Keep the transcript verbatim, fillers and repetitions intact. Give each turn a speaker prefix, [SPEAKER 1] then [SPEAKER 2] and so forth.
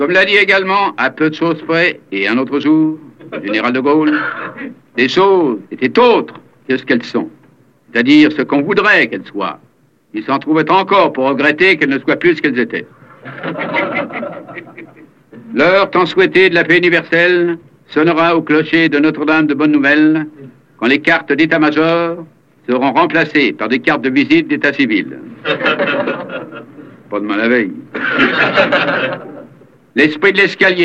[SPEAKER 1] Comme l'a dit également, à peu de choses près, et un autre jour, le général de Gaulle, les choses étaient autres que ce qu'elles sont, c'est-à-dire ce qu'on voudrait qu'elles soient. Il s'en trouvait encore pour regretter qu'elles ne soient plus ce qu'elles étaient. L'heure tant souhaitée de la paix universelle sonnera au clocher de Notre-Dame de Bonne Nouvelle quand les cartes d'état-major seront remplacées par des cartes de visite d'état civil. Pas demain la veille. L'esprit de l'escalier